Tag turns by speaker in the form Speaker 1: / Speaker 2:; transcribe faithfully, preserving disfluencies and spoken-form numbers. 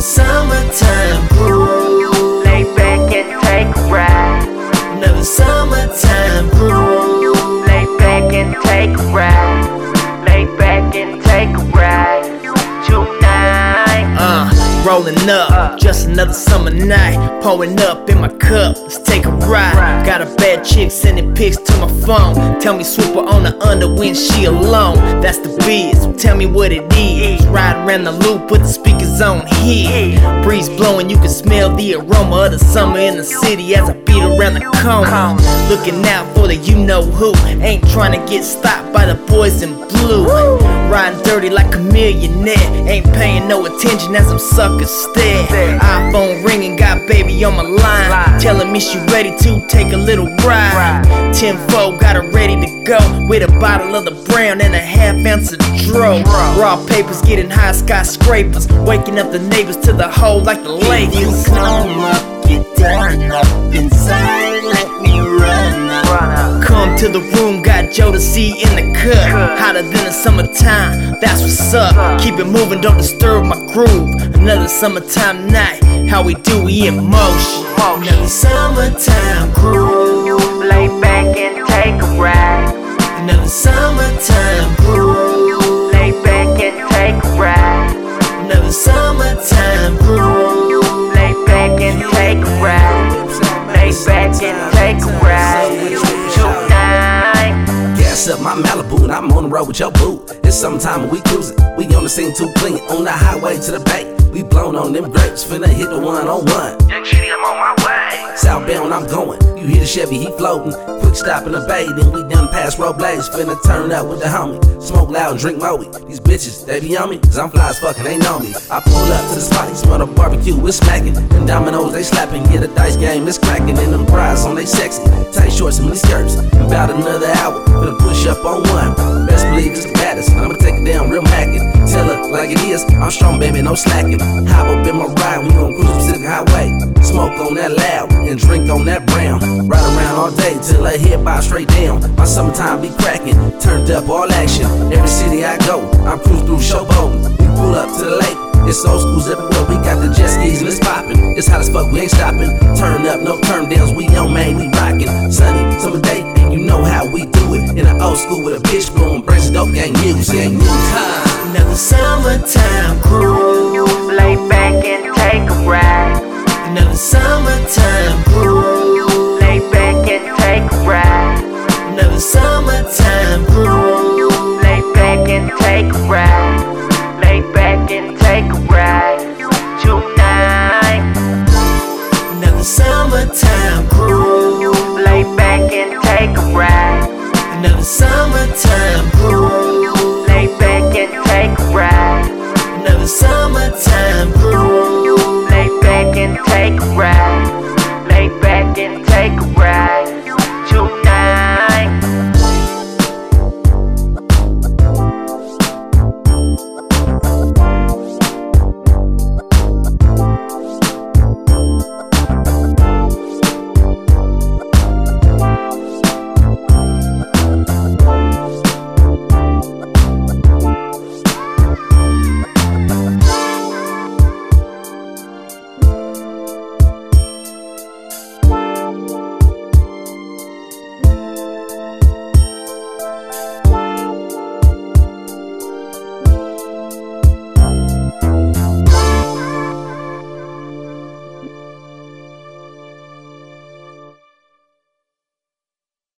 Speaker 1: Another summertime groove.
Speaker 2: Lay back and take a ride.
Speaker 1: Another summertime groove.
Speaker 2: Lay back and take a ride. Lay back and take a ride. Tonight.
Speaker 1: Uh, rolling up, just another summer night. Pouring up in my cup, let's take a ride. Got a bad chick sending pics to my phone. Tell me swoop her on the under when she alone. That's the biz, so tell me what it is. Ride around the loop with the speakers on here. Breeze blowing, you can smell the aroma of the summer in the city as I beat around the corner. Looking out for the you know who. Ain't trying to get stopped by the boys in blue. Riding dirty like a millionaire. Ain't paying no attention as them suckers stare. iPhone ringing, got baby on my line, telling me she ready to take a little ride. ten four, got her ready to go, with a bottle of the brown and a half ounce of dro. Raw papers getting high skyscrapers, waking up the neighbors to the hole like the Lakers.
Speaker 3: You come up, get down up inside, let me run up.
Speaker 1: Come to the room, got Jodeci in the cut. Hotter than the summertime, that's what's up. Keep it moving, don't disturb my groove. Another summertime night, how we do, we in motion. Another summertime groove.
Speaker 2: Lay back and take a ride.
Speaker 1: Another summertime groove.
Speaker 2: Lay back and take a ride.
Speaker 1: Another summertime groove.
Speaker 2: Lay back and take a ride. Lay back and take a ride. Tonight.
Speaker 4: Gas up my Malibu and I'm on the road with your boo. It's summertime and we cruising. We on the scene too clean on the highway to the bay. We blown on them grapes, finna hit the one on one.
Speaker 2: Young Chitty, I'm on my way.
Speaker 4: Southbound I'm going. You hear the Chevy, he floating. Quick stop in the bay, then we down past Road Blaze. Finna turn up with the homie. Smoke loud and drink Moe. These bitches, they be on me, cause I'm fly as fucking, they know me. I pull up to the spot, he smell the barbecue, it's smacking. Them dominoes, they slapping, yeah, the dice game is cracking. And them fries on they sexy, tight shorts and mini skirts. In about another hour, finna push up on one. Best believe it's the baddest, I'ma take it down real mackin'. Tell her like it is, I'm strong baby, no slacking. Hop up in my ride, we gon' cruise Pacific Highway. Smoke on that loud, and drink on that brown. Ride around all day till I hit by straight down. My summertime be cracking, turned up all action. Every city I go, I'm cruise through showboating. We pull up to the lake, it's old schools everywhere. We got the jet skis and it's poppin'. It's hot as fuck, we ain't stopping. Turn up, no turn downs, we on main, we rockin'. Sunny, summer day, and you know how we do it. In an old school with a bitch blowing, brings dope gang music.
Speaker 1: Another summertime groove.
Speaker 2: Lay back and take a ride.
Speaker 1: Another summertime groove.
Speaker 2: Lay back and take a ride.
Speaker 1: Another summertime groove.
Speaker 2: Lay back and take a ride. Lay back and take a ride. Tonight.
Speaker 1: Another summertime groove.
Speaker 2: Lay back and take a ride.
Speaker 1: Another summertime groove.
Speaker 2: Lay back and take a ride.
Speaker 1: Another summertime groove.
Speaker 2: Lay back and take a ride. Lay back and take a ride.